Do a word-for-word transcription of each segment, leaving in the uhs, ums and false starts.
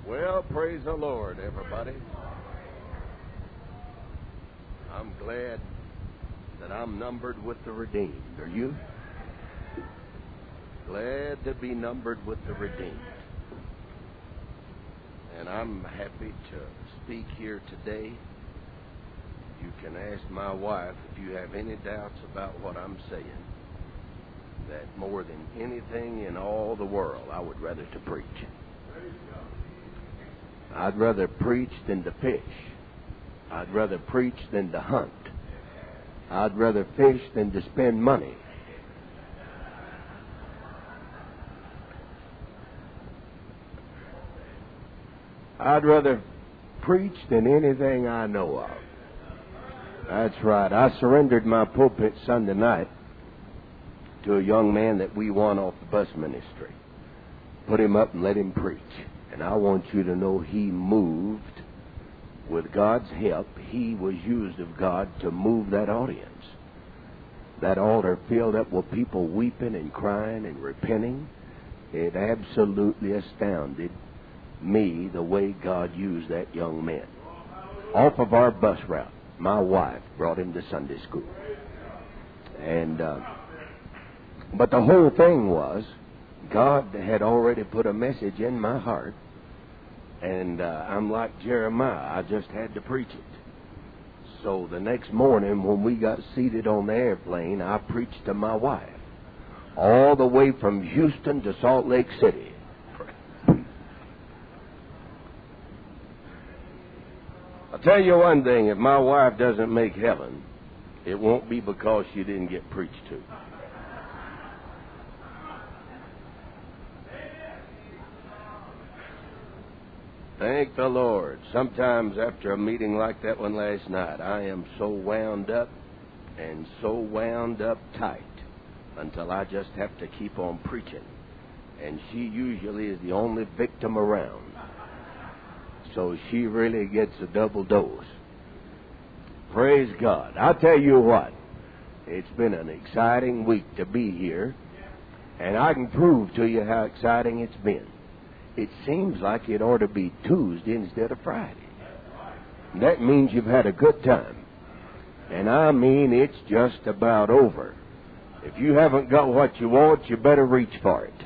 Well, praise the Lord, everybody. I'm glad that I'm numbered with the redeemed. Are you? Glad to be numbered with the redeemed. And I'm happy to speak here today. You can ask my wife if you have any doubts about what I'm saying. That more than anything in all the world, I would rather to preach. I'd rather preach than to fish. I'd rather preach than to hunt. I'd rather fish than to spend money. I'd rather preach than anything I know of. That's right. I surrendered my pulpit Sunday night to a young man that we won off the bus ministry. Put him up and let him preach. And I want you to know he moved with God's help. He was used of God to move that audience. That altar filled up with people weeping and crying and repenting. It absolutely astounded me the way God used that young man. Off of our bus route, my wife brought him to Sunday school. And, uh, but the whole thing was, God had already put a message in my heart. And uh, I'm like Jeremiah, I just had to preach it. So the next morning when we got seated on the airplane, I preached to my wife. All the way from Houston to Salt Lake City. I'll tell you one thing, if my wife doesn't make heaven, it won't be because she didn't get preached to. Thank the Lord. Sometimes after a meeting like that one last night, I am so wound up and so wound up tight until I just have to keep on preaching. And she usually is the only victim around. So she really gets a double dose. Praise God. I'll tell you what, it's been an exciting week to be here, and I can prove to you how exciting it's been. It seems like it ought to be Tuesday instead of Friday. That means you've had a good time. And I mean, it's just about over. If you haven't got what you want, you better reach for it.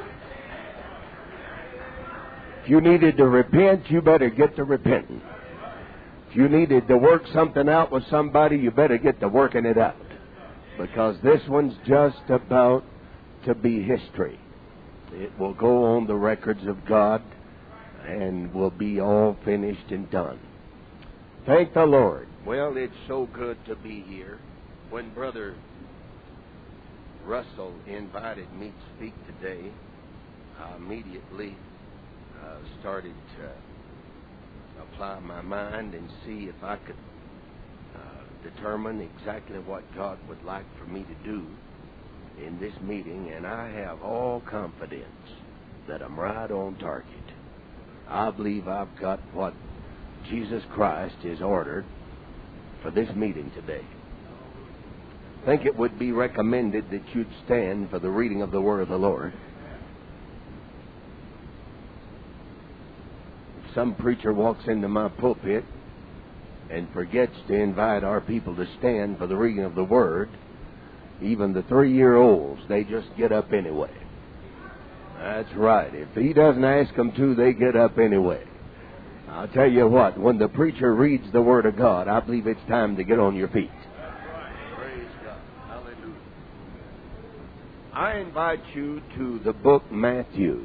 If you needed to repent, you better get to repenting. If you needed to work something out with somebody, you better get to working it out. Because this one's just about to be history. It will go on the records of God and will be all finished and done. Thank the Lord. Well, it's so good to be here. When Brother Russell invited me to speak today, I immediately uh, started to apply my mind and see if I could uh, determine exactly what God would like for me to do in this meeting, and I have all confidence that I'm right on target. I believe I've got what Jesus Christ has ordered for this meeting today. I think it would be recommended that you'd stand for the reading of the Word of the Lord. If some preacher walks into my pulpit and forgets to invite our people to stand for the reading of the Word, even the three-year-olds, they just get up anyway. That's right. If he doesn't ask them to, they get up anyway. I'll tell you what, when the preacher reads the Word of God, I believe it's time to get on your feet. Praise God. Hallelujah. I invite you to the book Matthew.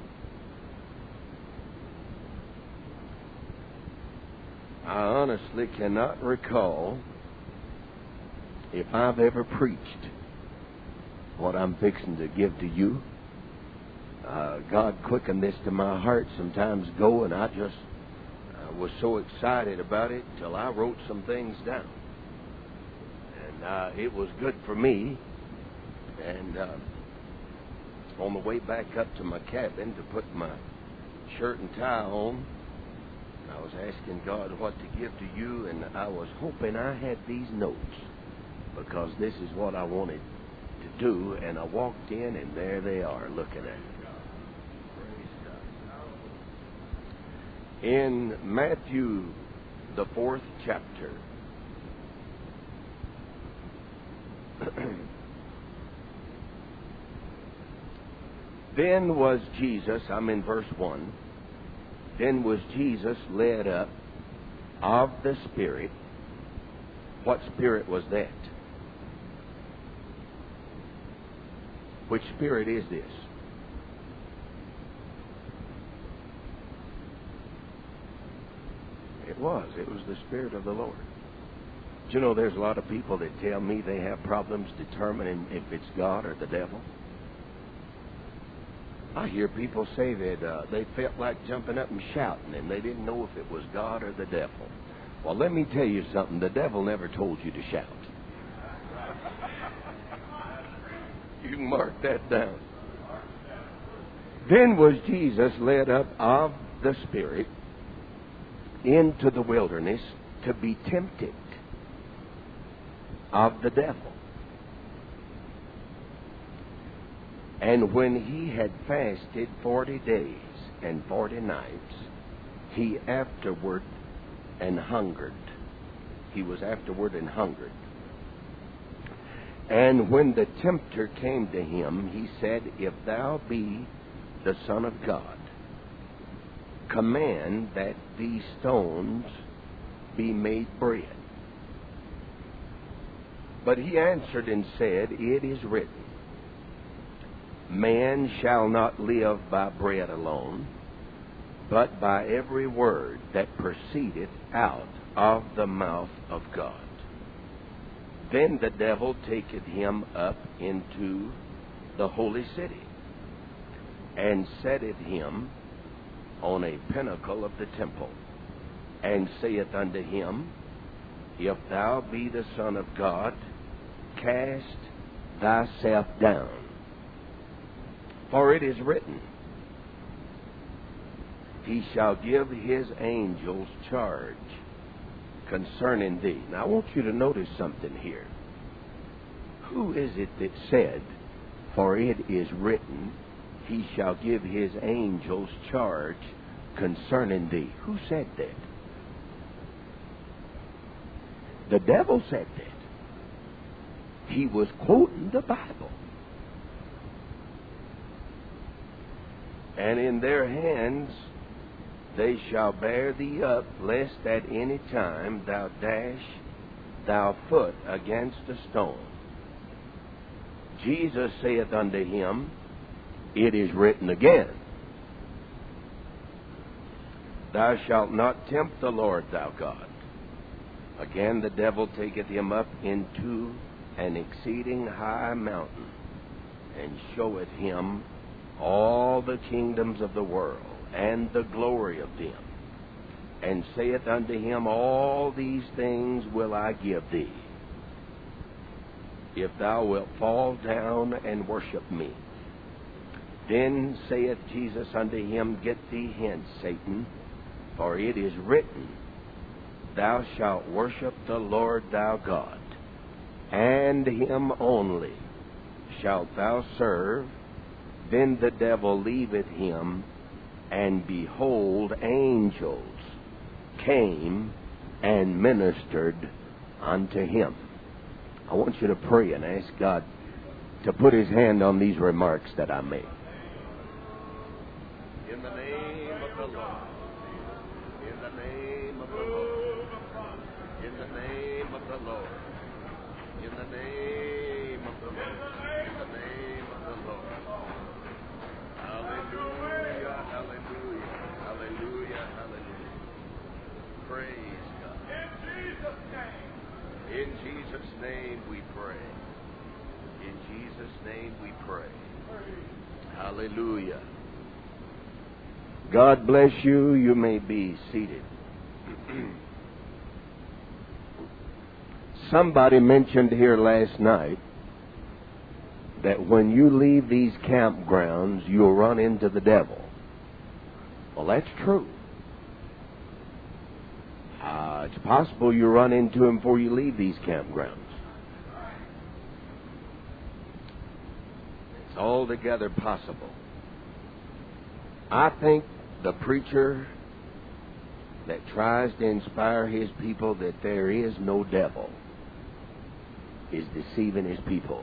I honestly cannot recall if I've ever preached what I'm fixing to give to you. Uh, God quickened this to my heart some times ago, and I just uh, was so excited about it till I wrote some things down. And uh, it was good for me. And uh, on the way back up to my cabin to put my shirt and tie on, I was asking God what to give to you, and I was hoping I had these notes, because this is what I wanted to do. And I walked in, and there they are looking at me. In Matthew, the fourth chapter, then was Jesus, I'm in verse one, then was Jesus led up of the Spirit. What spirit was that? Which spirit is this? It was. It was the Spirit of the Lord. Do you know there's a lot of people that tell me they have problems determining if it's God or the devil? I hear people say that uh, they felt like jumping up and shouting and they didn't know if it was God or the devil. Well, let me tell you something. The devil never told you to shout. You can mark that down. Then was Jesus led up of the Spirit into the wilderness to be tempted of the devil. And when he had fasted forty days and forty nights, he afterward and hungered. He was afterward and hungered. And when the tempter came to him, he said, If thou be the Son of God, command that these stones be made bread. But he answered and said, It is written, Man shall not live by bread alone, but by every word that proceedeth out of the mouth of God. Then the devil taketh him up into the holy city, and setteth him on a pinnacle of the temple, and saith unto him, If thou be the Son of God, cast thyself down. For it is written, He shall give his angels charge concerning thee. Now I want you to notice something here. Who is it that said, For it is written, He shall give his angels charge concerning thee? Who said that? The devil said that. He was quoting the Bible. And in their hands they shall bear thee up, lest at any time thou dash thy foot against a stone. Jesus saith unto him, It is written again, Thou shalt not tempt the Lord thy God. Again the devil taketh him up into an exceeding high mountain, and showeth him all the kingdoms of the world, and the glory of them, and saith unto him, All these things will I give thee, if thou wilt fall down and worship me. Then saith Jesus unto him, Get thee hence, Satan, for it is written, Thou shalt worship the Lord thy God, and him only shalt thou serve. Then the devil leaveth him, and behold, angels came and ministered unto him. I want you to pray and ask God to put his hand on these remarks that I made. In the name of the Lord. In the name of the Lord. In the name of the Lord. In the name of the Lord. In the name of the Lord. Hallelujah, hallelujah, hallelujah, hallelujah. Praise God. In Jesus' name. In Jesus' name we pray. In Jesus' name we pray. Hallelujah. God bless you. You may be seated. Somebody mentioned here last night that when you leave these campgrounds, you'll run into the devil. Well, that's true. Uh, it's possible you run into him before you leave these campgrounds. It's altogether possible. I think the preacher that tries to inspire his people that there is no devil is deceiving his people.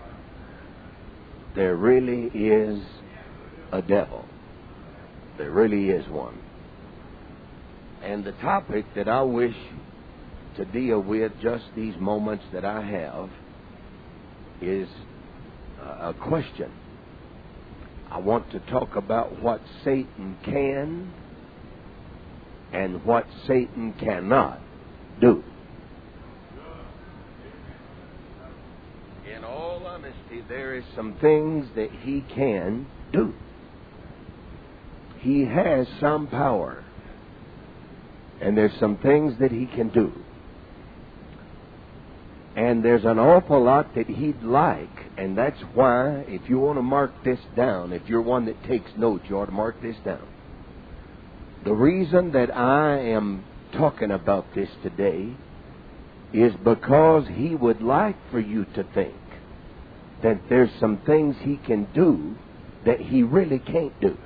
There really is a devil. There really is one. And the topic that I wish to deal with just these moments that I have is a question. I want to talk about what Satan can and what Satan cannot do. In all honesty, there is some things that he can do. He has some power. And there's some things that he can do. And there's an awful lot that he'd like. And that's why, if you want to mark this down, if you're one that takes notes, you ought to mark this down. The reason that I am talking about this today is because he would like for you to think that there's some things he can do that he really can't do.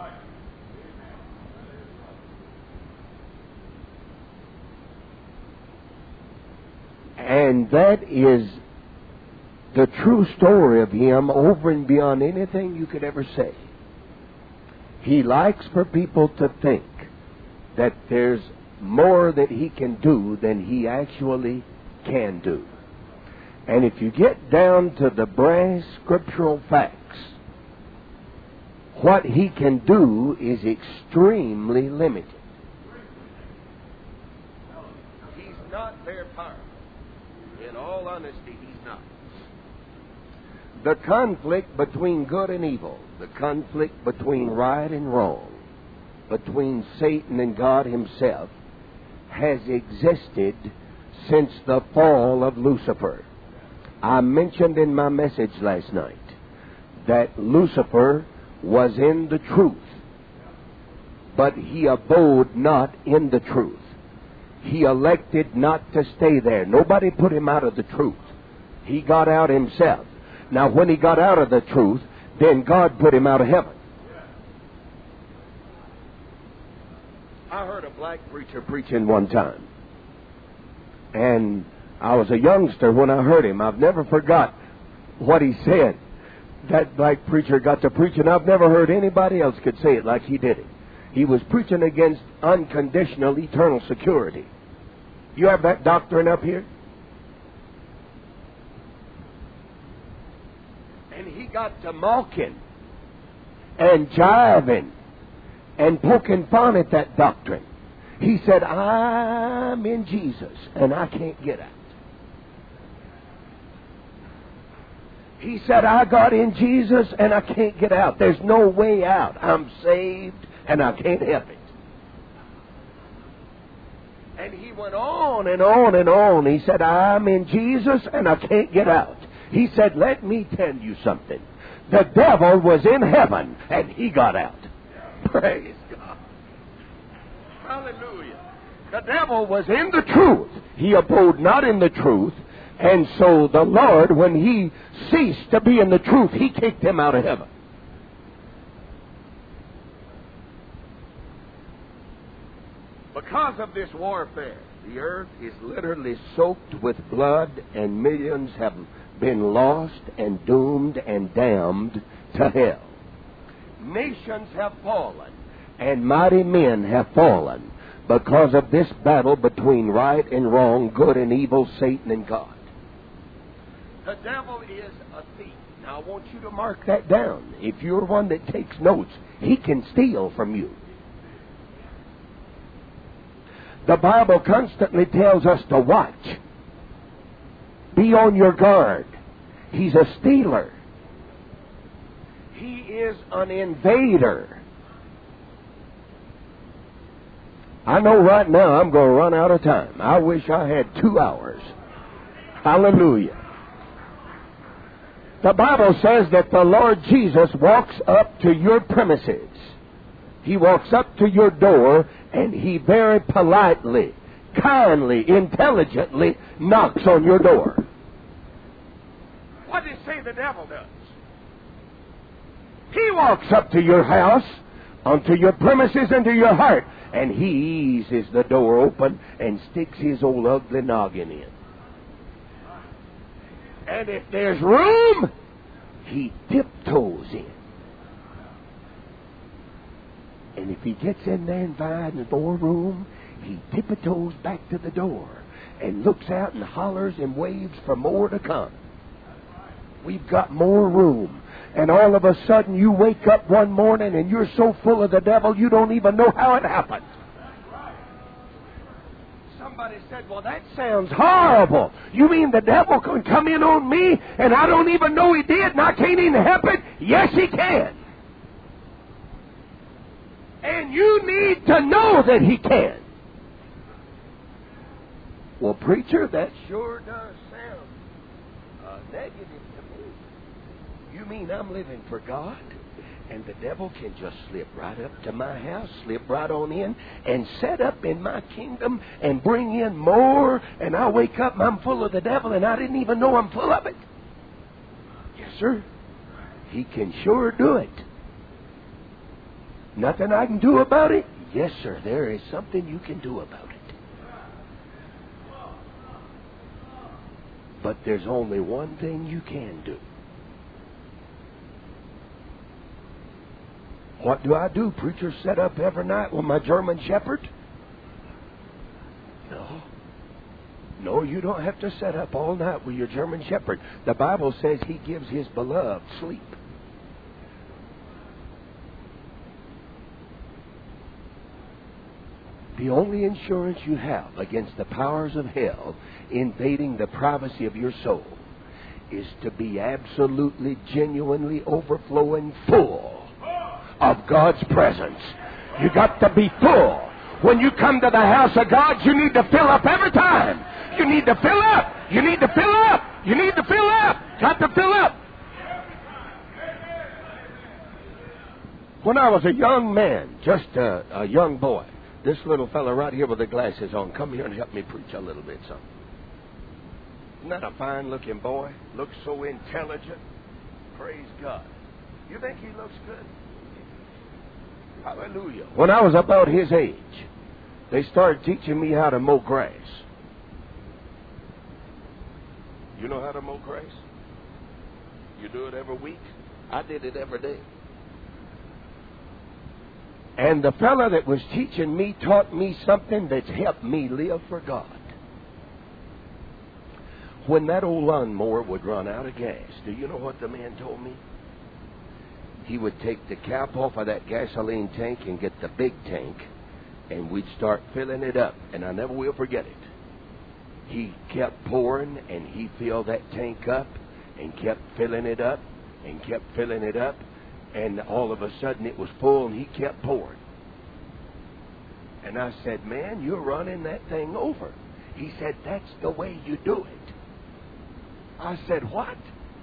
And that is the true story of him over and beyond anything you could ever say. He likes for people to think that there's more that he can do than he actually can do. And if you get down to the brass scriptural facts, what he can do is extremely limited. He's not very powerful. In all honesty, he's not. The conflict between good and evil, the conflict between right and wrong, between Satan and God himself, has existed since the fall of Lucifer. I mentioned in my message last night that Lucifer was in the truth, but he abode not in the truth. He elected not to stay there. Nobody put him out of the truth. He got out himself. Now, when he got out of the truth, then God put him out of heaven. I heard a black preacher preaching one time. And I was a youngster when I heard him. I've never forgot what he said. That black preacher got to preaching. I've never heard anybody else could say it like he did it. He was preaching against unconditional eternal security. You have that doctrine up here? And he got to mocking and jiving and poking fun at that doctrine. He said, I'm in Jesus and I can't get out. He said, I got in Jesus and I can't get out. There's no way out. I'm saved and I can't help it. And he went on and on and on. He said, I'm in Jesus and I can't get out. He said, let me tell you something. The devil was in heaven and he got out. Praise God. Hallelujah. The devil was in the truth. He abode not in the truth. And so the Lord, when he ceased to be in the truth, he kicked him out of heaven. Because of this warfare, the earth is literally soaked with blood, and millions have been lost and doomed and damned to hell. Nations have fallen, and mighty men have fallen because of this battle between right and wrong, good and evil, Satan and God. The devil is a thief. Now, I want you to mark that down. If you're one that takes notes, he can steal from you. The Bible constantly tells us to watch. Be on your guard. He's a stealer. He is an invader. I know right now I'm going to run out of time. I wish I had two hours. Hallelujah. The Bible says that the Lord Jesus walks up to your premises. He walks up to your door and he very politely, kindly, intelligently knocks on your door. What does it say the devil does? He walks up to your house, onto your premises, into your heart, and he eases the door open and sticks his old ugly noggin in. And if there's room, he tiptoes in. And if he gets in there and finds more room, he tiptoes back to the door and looks out and hollers and waves for more to come. We've got more room. And all of a sudden you wake up one morning and you're so full of the devil you don't even know how it happened. Somebody said, well, that sounds horrible. You mean the devil can come in on me and I don't even know he did and I can't even help it? Yes, he can. And you need to know that he can. Well, preacher, that sure does sound uh, negative to me. You mean I'm living for God? And the devil can just slip right up to my house, slip right on in, and set up in my kingdom and bring in more, and I wake up and I'm full of the devil and I didn't even know I'm full of it. Yes, sir. He can sure do it. Nothing I can do about it? Yes, sir. There is something you can do about it. But there's only one thing you can do. What do I do? Preacher, set up every night with my German Shepherd? No. No, you don't have to set up all night with your German Shepherd. The Bible says he gives his beloved sleep. The only insurance you have against the powers of hell invading the privacy of your soul is to be absolutely, genuinely overflowing full of God's presence. You got to be full. When you come to the house of God, you need to fill up every time. You need to fill up. You need to fill up. You need to fill up. Got to fill up. When I was a young man, just a, a young boy, this little fella right here with the glasses on, come here and help me preach a little bit, son. Isn't that a fine-looking boy? Looks so intelligent. Praise God. You think he looks good? Hallelujah. When I was about his age, they started teaching me how to mow grass. You know how to mow grass? You do it every week? I did it every day. And the fella that was teaching me taught me something that's helped me live for God. When that old lawnmower would run out of gas, do you know what the man told me? He would take the cap off of that gasoline tank and get the big tank, and we'd start filling it up. And I never will forget it. He kept pouring, and he filled that tank up, and kept filling it up, and kept filling it up. And all of a sudden it was full and he kept pouring. And I said, man, you're running that thing over. He said, that's the way you do it. I said, what?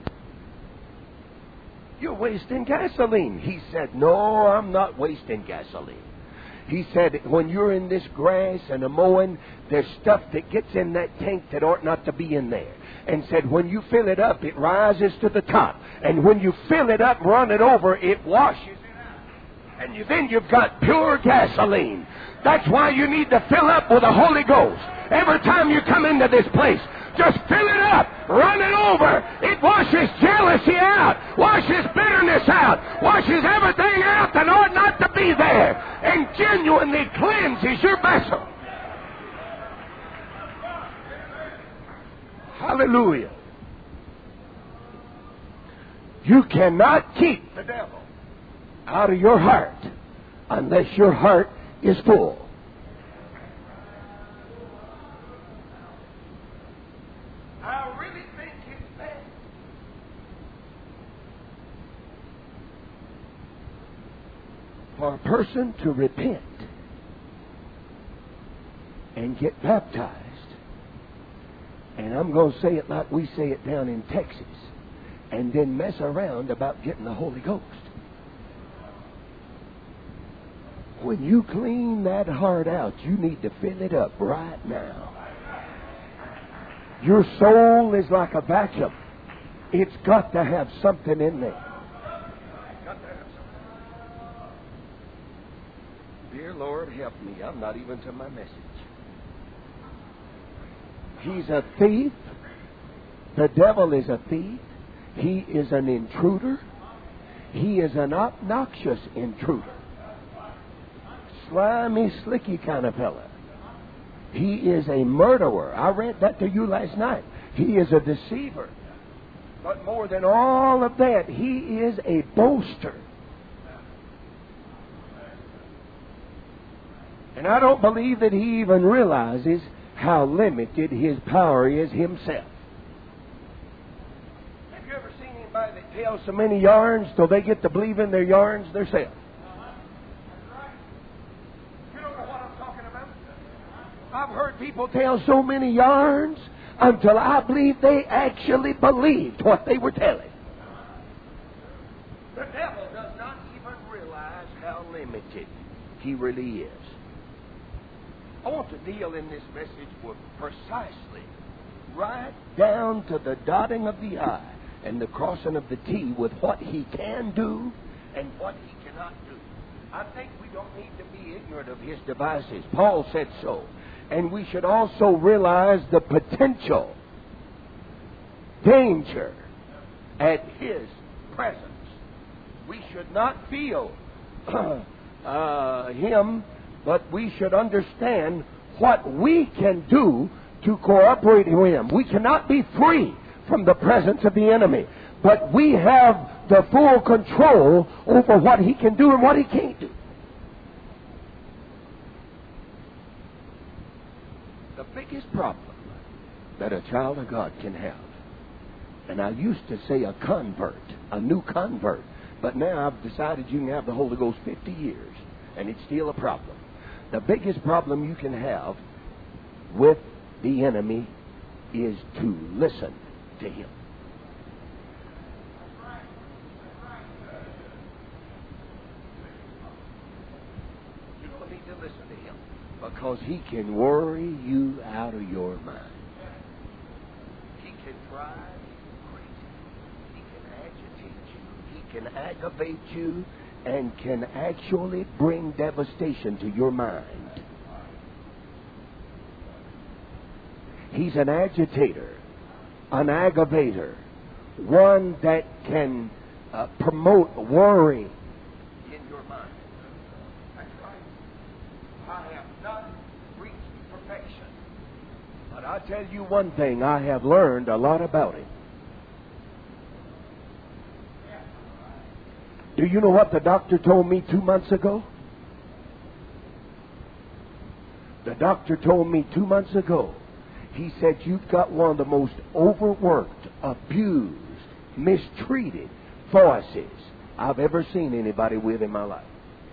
You're wasting gasoline. He said, no, I'm not wasting gasoline. He said, when you're in this grass and a mowing, there's stuff that gets in that tank that ought not to be in there. And said, when you fill it up, it rises to the top. And when you fill it up and run it over, it washes it out. And you, then you've got pure gasoline. That's why you need to fill up with the Holy Ghost. Every time you come into this place, just fill it up, run it over. It washes jealousy out, washes bitterness out, washes everything out that ought not to be there, and genuinely cleanses your vessel. Hallelujah. You cannot keep the devil out of your heart unless your heart is full. I really think it's bad for a person to repent and get baptized. And I'm going to say it like we say it down in Texas, and then mess around about getting the Holy Ghost. When you clean that heart out, you need to fill it up right now. Your soul is like a vacuum. It's got to have something in there. Dear Lord, help me. I'm not even to my message. He's a thief. The devil is a thief. He is an intruder. He is an obnoxious intruder. Slimy, slicky kind of fella. He is a murderer. I read that to you last night. He is a deceiver. But more than all of that, he is a boaster. And I don't believe that he even realizes how limited his power is himself. Have you ever seen anybody that tells so many yarns till they get to believe in their yarns themselves? You don't know what I'm talking about? I've heard people tell so many yarns until I believe they actually believed what they were telling. The devil does not even realize how limited he really is. I want to deal in this message with precisely, right down to the dotting of the I and the crossing of the T, with what he can do and what he cannot do. I think we don't need to be ignorant of his devices. Paul said so. And we should also realize the potential danger at his presence. We should not feel uh, him, but we should understand what we can do to cooperate with him. We cannot be free from the presence of the enemy, but we have the full control over what he can do and what he can't do. The biggest problem that a child of God can have, and I used to say a convert, a new convert, but now I've decided you can have the Holy Ghost fifty years, and it's still a problem. The biggest problem you can have with the enemy is to listen to him. You don't need to listen to him, because he can worry you out of your mind. He can drive you crazy. He can agitate you. He can aggravate you and can actually bring devastation to your mind. He's an agitator, an aggravator, one that can uh, promote worry in your mind. That's right. I have not reached perfection, but I tell you one thing, I have learned a lot about him. Do you know what the doctor told me two months ago? The doctor told me two months ago, he said, you've got one of the most overworked, abused, mistreated voices I've ever seen anybody with in my life.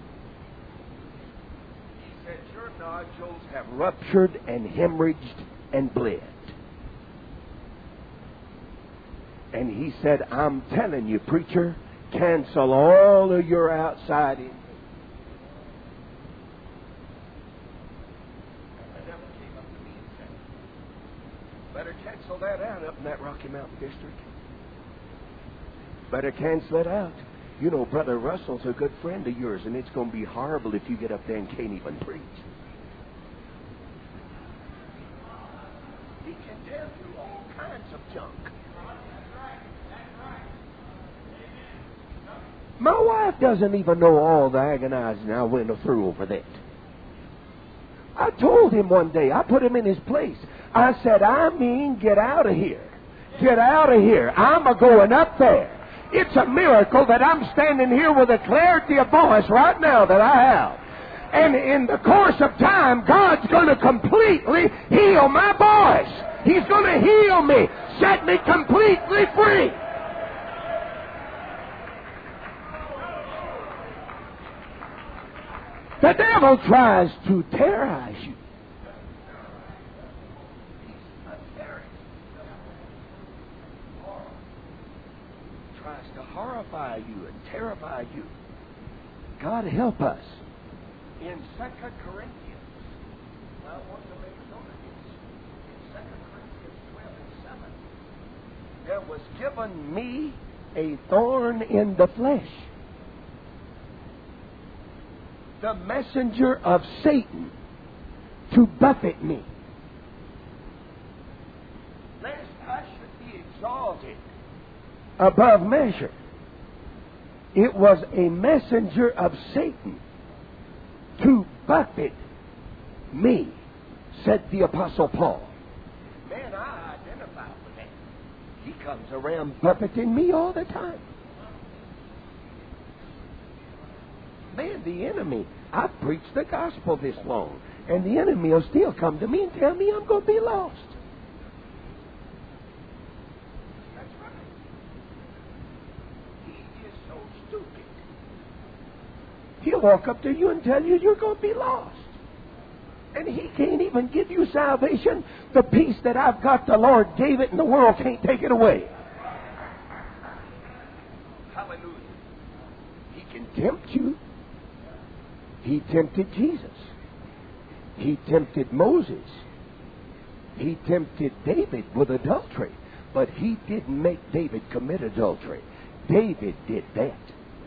He said, your nodules have ruptured and hemorrhaged and bled. And he said, I'm telling you, preacher, cancel all of your outside in. Better cancel that out up in that Rocky Mountain district. Better cancel it out. You know, Brother Russell's a good friend of yours, and it's going to be horrible if you get up there and can't even preach. He can tell you all kinds of junk. My wife doesn't even know all the agonizing I went through over that. I told him one day, I put him in his place. I said, I mean, get out of here. Get out of here. I'm a-going up there. It's a miracle that I'm standing here with a clarity of voice right now that I have. And in the course of time, God's going to completely heal my voice. He's going to heal me, set me completely free. The devil tries to terrorize you. Tries to horrify you and terrify you. God help us. In Second Corinthians, I want to make note of this. In Second Corinthians twelve and seven, there was given me a thorn in the flesh. the messenger of Satan to buffet me, lest I should be exalted above measure. It was a messenger of Satan to buffet me, said the Apostle Paul. Man, I identify with that. He comes around buffeting me all the time. Man, the enemy, I've preached the gospel this long, and the enemy will still come to me and tell me I'm going to be lost. That's right. He is so stupid. He'll walk up to you and tell you you're going to be lost. And he can't even give you salvation. The peace that I've got, the Lord gave it, and the world can't take it away. Hallelujah. He can tempt you. He tempted Jesus. He tempted Moses. He tempted David with adultery. But he didn't make David commit adultery. David did that.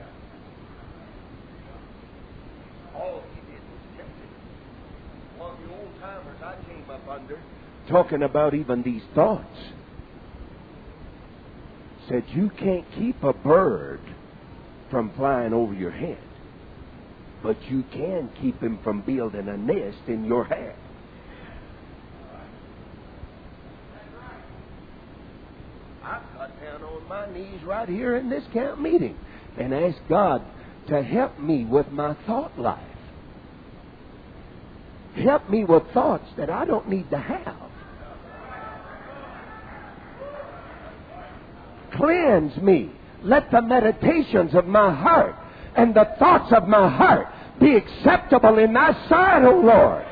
All he did was tempt him. One of the old timers I came up under, talking about even these thoughts, said you can't keep a bird from flying over your head, but you can keep him from building a nest in your head. I've got down on my knees right here in this camp meeting and asked God to help me with my thought life. Help me with thoughts that I don't need to have. Cleanse me. Let the meditations of my heart and the thoughts of my heart be acceptable in thy sight, O Lord.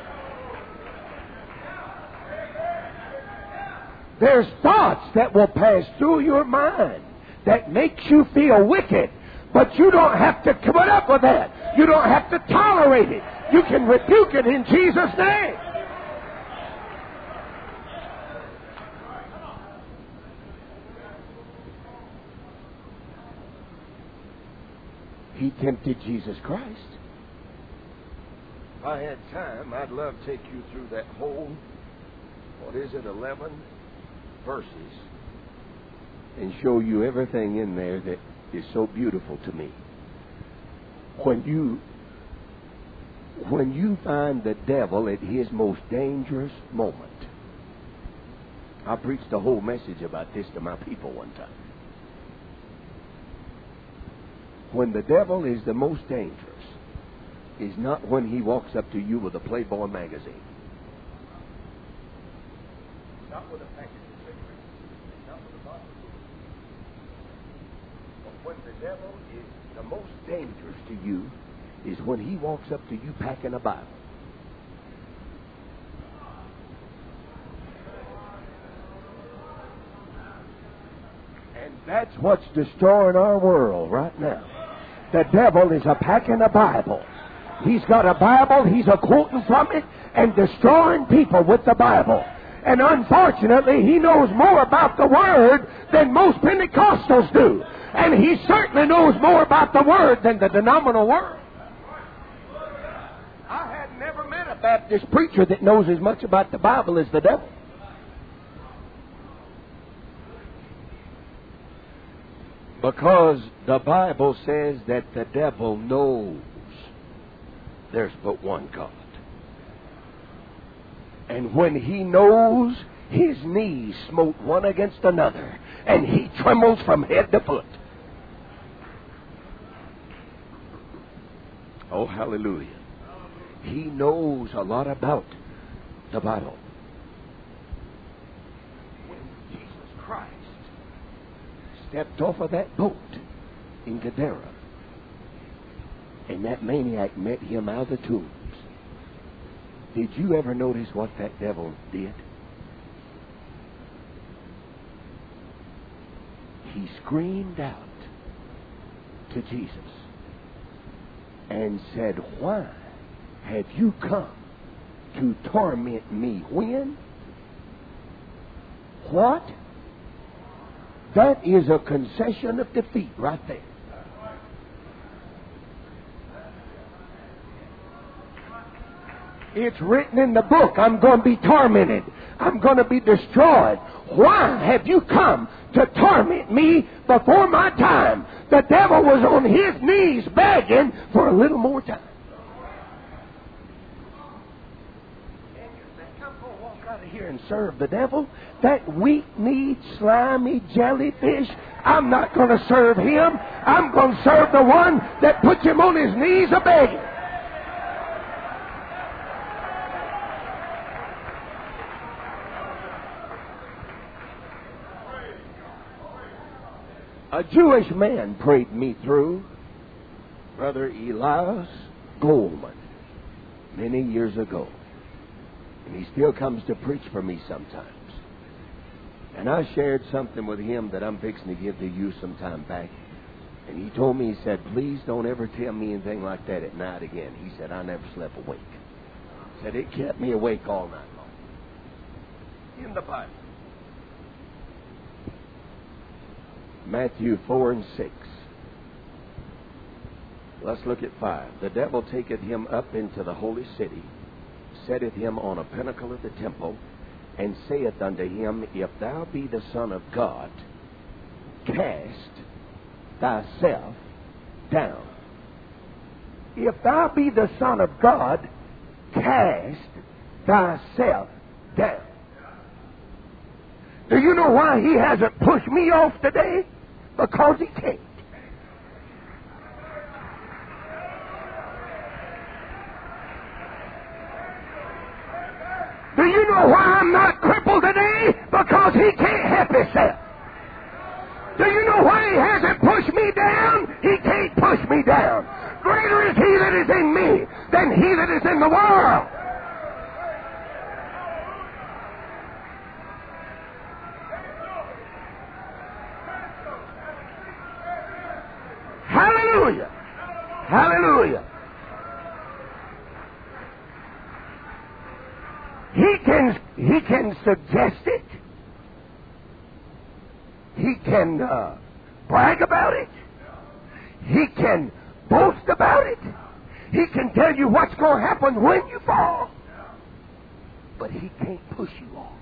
There's thoughts that will pass through your mind that makes you feel wicked, but you don't have to put up with that. You don't have to tolerate it. You can rebuke it in Jesus' name. He tempted Jesus Christ. If I had time, I'd love to take you through that whole, what is it, eleven verses, and show you everything in there that is so beautiful to me. When you, when you find the devil at his most dangerous moment, I preached a whole message about this to my people one time. When the devil is the most dangerous is not when he walks up to you with a Playboy magazine. Not with a package of cigarettes. Not with a bottle of food. But when the devil is the most dangerous to you is when he walks up to you packing a Bible. And that's what's destroying our world right now. The devil is a packing a Bible. He's got a Bible, he's a quoting from it, and destroying people with the Bible. And unfortunately, he knows more about the Word than most Pentecostals do. And he certainly knows more about the Word than the denominational world. I had never met a Baptist preacher that knows as much about the Bible as the devil. Because the Bible says that the devil knows there's but one God. And when he knows, his knees smote one against another, and he trembles from head to foot. Oh, hallelujah. He knows a lot about the Bible. When Jesus Christ stepped off of that boat in Gadara, and that maniac met him out of the tombs, did you ever notice what that devil did? He screamed out to Jesus and said, "Why have you come to torment me? When? What?" That is a concession of defeat right there. It's written in the book, I'm going to be tormented. I'm going to be destroyed. Why have you come to torment me before my time? The devil was on his knees begging for a little more time. And you think I'm going to walk out of here and serve the devil? That weak-kneed, slimy jellyfish, I'm not going to serve him. I'm going to serve the one that puts him on his knees a begging. A Jewish man prayed me through, Brother Elias Goldman, many years ago. And he still comes to preach for me sometimes. And I shared something with him that I'm fixing to give to you some time back. And he told me, he said, please don't ever tell me anything like that at night again. He said, I never slept awake. He said, it kept me awake all night long. In the Bible. Matthew four and six. Let's look at five. The devil taketh him up into the holy city, setteth him on a pinnacle of the temple, and saith unto him, if thou be the Son of God, cast thyself down. If thou be the Son of God, cast thyself down. Do you know why he hasn't pushed me off today? Because he can't. Do you know why I'm not crippled today? Because he can't help himself. Do you know why he hasn't pushed me down? He can't push me down. Greater is he that is in me than he that is in the world. Hallelujah. Hallelujah. He can, he can suggest it. He can uh, brag about it. He can boast about it. He can tell you what's going to happen when you fall. But he can't push you off.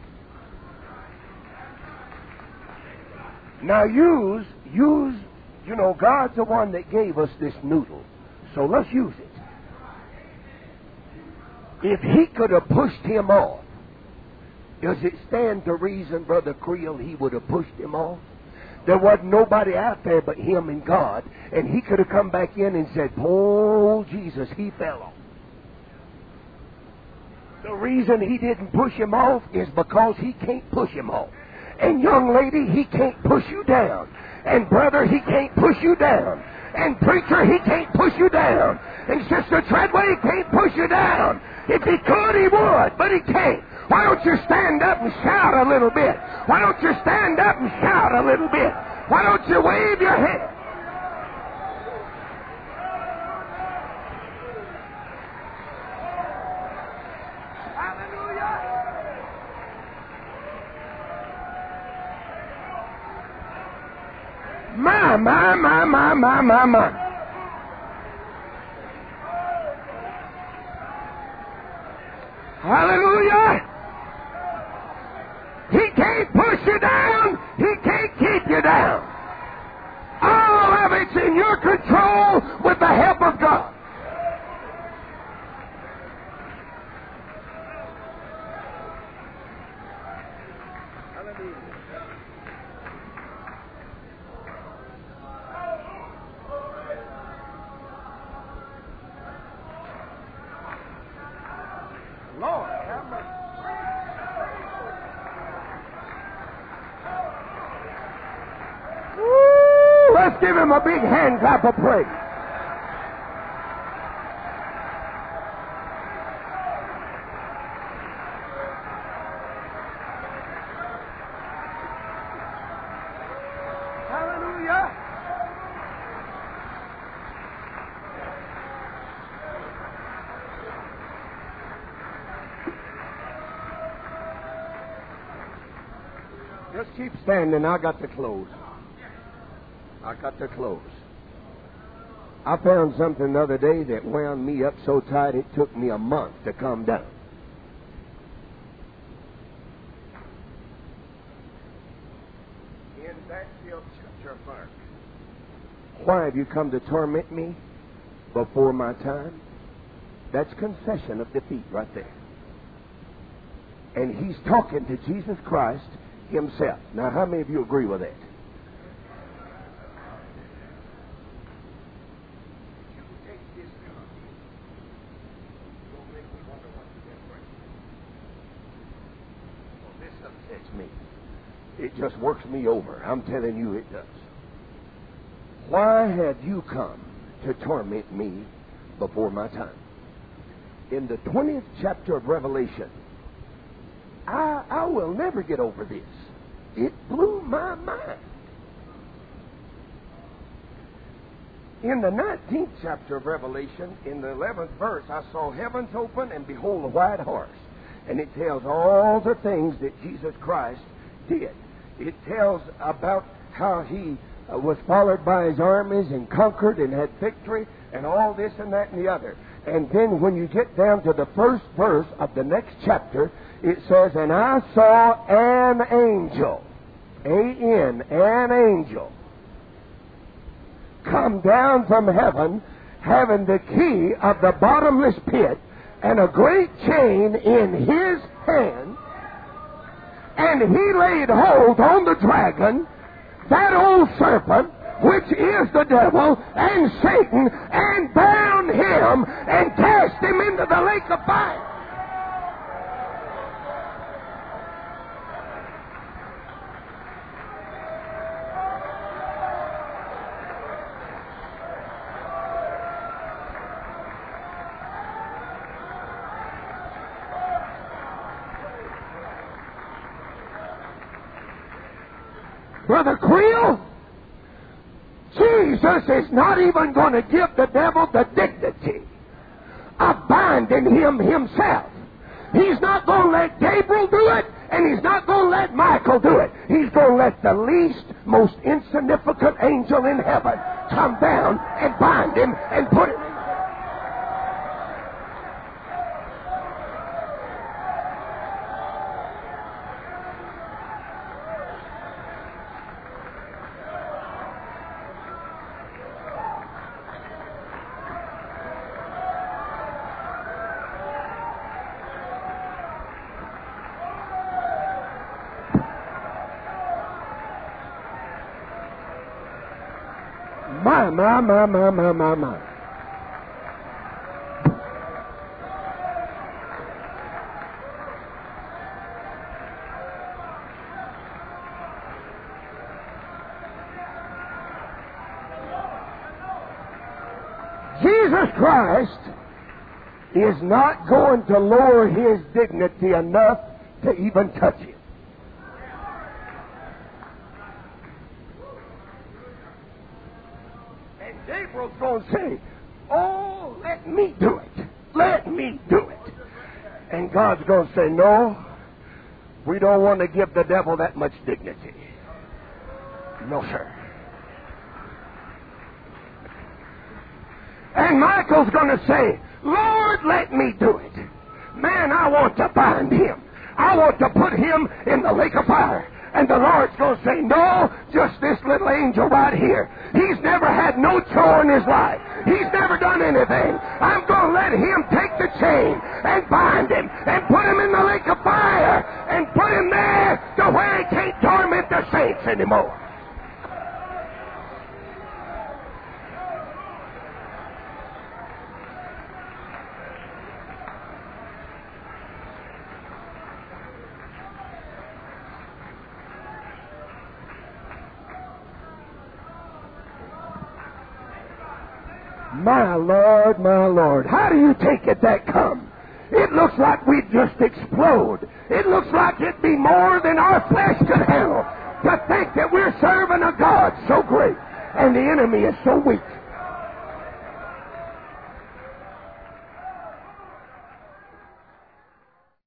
Now use, use, you know, God's the one that gave us this noodle. So let's use it. If he could have pushed him off, does it stand to reason, Brother Creel, he would have pushed him off? There wasn't nobody out there but him and God, and he could have come back in and said, oh, Jesus, he fell off. The reason he didn't push him off is because he can't push him off. And young lady, he can't push you down. And brother, he can't push you down. And preacher, he can't push you down. And Sister Treadway, he can't push you down. If he could, he would, but he can't. Why don't you stand up and shout a little bit? Why don't you stand up and shout a little bit? Why don't you wave your hand? Hallelujah! My, my, my, my, my, my, my. Hallelujah! He can't push you down. He can't keep you down. All of it's in your control with the help of God. Lord, have mercy. Woo! Let's give him a big hand clap of praise. Hallelujah. Just keep standing. I got to close. I got to close. I found something the other day that wound me up so tight it took me a month to come down. In that field, shut your fire. Why have you come to torment me before my time? That's confession of defeat right there. And he's talking to Jesus Christ himself. Now, how many of you agree with that? Me. It just works me over. I'm telling you it does. Why have you come to torment me before my time? In the twentieth chapter of Revelation, I, I will never get over this. It blew my mind. In the nineteenth chapter of Revelation, in the eleventh verse, I saw heavens open and behold a white horse. And it tells all the things that Jesus Christ did. It tells about how he uh, was followed by his armies and conquered and had victory and all this and that and the other. And then when you get down to the first verse of the next chapter, it says, and I saw an angel, A N, an angel, come down from heaven, having the key of the bottomless pit, and a great chain in his hand, and he laid hold on the dragon, that old serpent, which is the devil, and Satan, and bound him, and cast him into the lake of fire. Brother Creel, Jesus is not even going to give the devil the dignity of binding him himself. He's not going to let Gabriel do it, and he's not going to let Michael do it. He's going to let the least, most insignificant angel in heaven come down and bind him and put him in. My, my, my, my, my, my, my. Jesus Christ is not going to lower his dignity enough to even touch it. Gabriel's going to say, oh, let me do it. Let me do it. And God's going to say, no, we don't want to give the devil that much dignity. No, sir. And Michael's going to say, Lord, let me do it. Man, I want to bind him. I want to put him in the lake of fire. And the Lord's going to say, no, just this little angel right here. He's never had no chore in his life. He's never done anything. I'm going to let him take the chain and bind him and put him in the lake of fire and put him there to where he can't torment the saints anymore. My Lord, my Lord, how do you take it that come? It looks like we'd just explode. It looks like it'd be more than our flesh could handle to think that we're serving a God so great and the enemy is so weak.